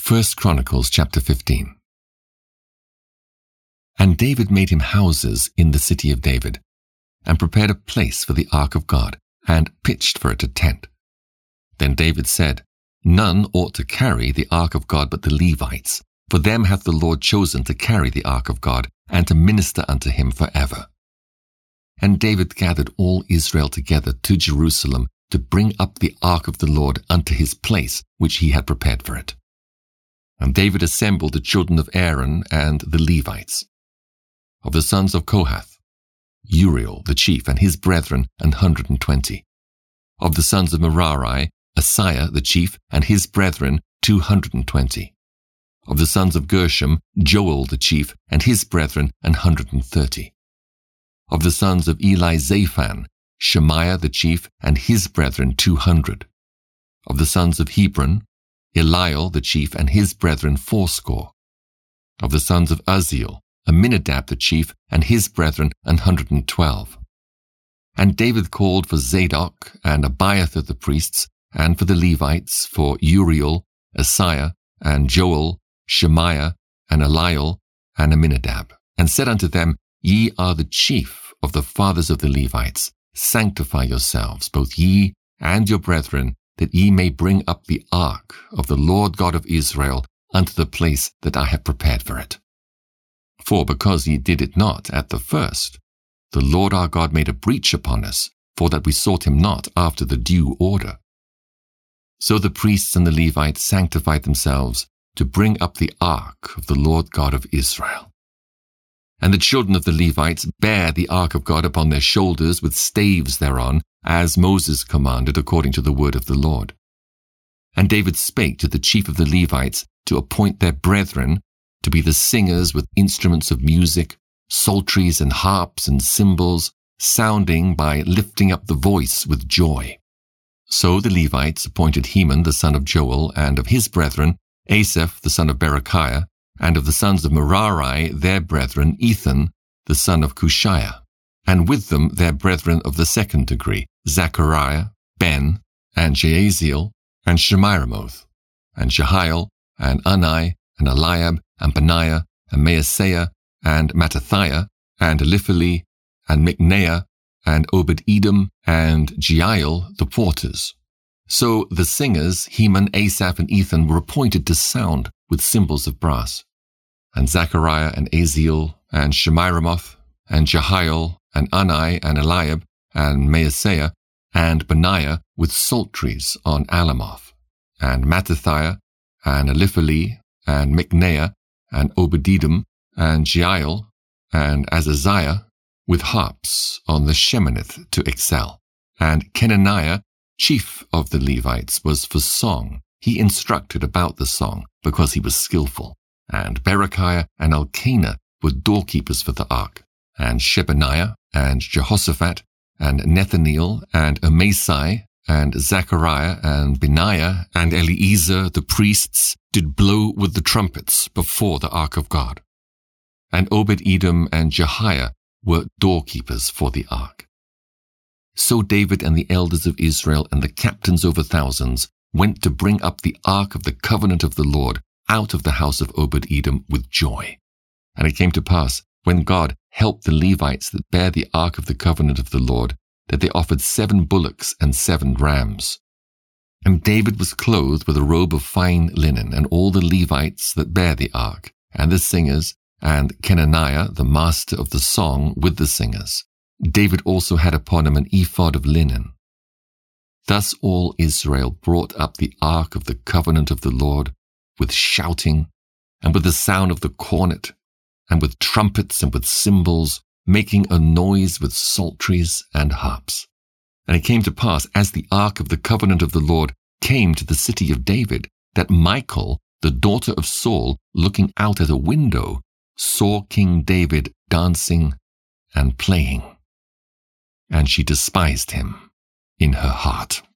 1 Chronicles chapter 15. And David made him houses in the city of David, and prepared a place for the ark of God, and pitched for it a tent. Then David said, None ought to carry the ark of God but the Levites, for them hath the Lord chosen to carry the ark of God, and to minister unto him forever. And David gathered all Israel together to Jerusalem, to bring up the ark of the Lord unto his place, which he had prepared for it. And David assembled the children of Aaron and the Levites. Of the sons of Kohath, Uriel the chief and his brethren 120. Of the sons of Merari, Asaiah the chief and his brethren 220. Of the sons of Gershom, Joel the chief and his brethren 130. Of the sons of Elizaphan, Shemaiah the chief and his brethren 200. Of the sons of Hebron, Eliel the chief and his brethren 80. Of the sons of Uzziel, Aminadab the chief and his brethren 112. And David called for Zadok and Abiathar the priests, and for the Levites, for Uriel, Asaiah, and Joel, Shemaiah, and Eliel, and Aminadab, and said unto them, Ye are the chief of the fathers of the Levites. Sanctify yourselves, both ye and your brethren, that ye may bring up the ark of the Lord God of Israel unto the place that I have prepared for it. For because ye did it not at the first, the Lord our God made a breach upon us, for that we sought him not after the due order. So the priests and the Levites sanctified themselves to bring up the ark of the Lord God of Israel. And the children of the Levites bare the ark of God upon their shoulders with staves thereon, as Moses commanded according to the word of the Lord. And David spake to the chief of the Levites to appoint their brethren to be the singers with instruments of music, psalteries and harps and cymbals, sounding by lifting up the voice with joy. So the Levites appointed Heman the son of Joel, and of his brethren, Asaph the son of Berechiah, and of the sons of Merari their brethren, Ethan the son of Cushiah, and with them their brethren of the second degree, Zechariah, Ben, and Jaasiel, and Shemiramoth, and Jehiel, and Unai, and Eliab, and Benaiah, and Maaseiah, and Mattithiah, and Eliphali, and Mikneiah, and Obed-Edom, and Jeiel the porters. So the singers, Heman, Asaph, and Ethan, were appointed to sound with cymbals of brass. And Zechariah, and Aziel, and Shemiramoth, and Jehiel, and Unai, and Eliab, and Maaseiah, and Benaiah with psalteries on Alamoth, and Mattithiah, and Eliphali, and Mikneiah, and Obed-Edom, and Jeiel, and Azaziah, with harps on the Sheminith to excel. And Kenaniah, chief of the Levites, was for song. He instructed about the song, because he was skillful. And Berechiah and Elkanah were doorkeepers for the ark. And Shebaniah, and Jehoshaphat, and Nethaneel, and Amasai, and Zechariah, and Benaiah, and Eliezer the priests did blow with the trumpets before the ark of God. And Obed-Edom and Jehiah were doorkeepers for the ark. So David and the elders of Israel and the captains over thousands went to bring up the ark of the covenant of the Lord out of the house of Obed-Edom with joy. And it came to pass, when God helped the Levites that bare the ark of the covenant of the Lord, that they offered 7 bullocks and 7 rams. And David was clothed with a robe of fine linen, and all the Levites that bare the ark, and the singers, and Kenaniah, the master of the song, with the singers. David also had upon him an ephod of linen. Thus all Israel brought up the ark of the covenant of the Lord, with shouting, and with the sound of the cornet, and with trumpets and with cymbals, making a noise with psalteries and harps. And it came to pass, as the ark of the covenant of the Lord came to the city of David, that Michal, the daughter of Saul, looking out at a window, saw King David dancing and playing. And she despised him in her heart.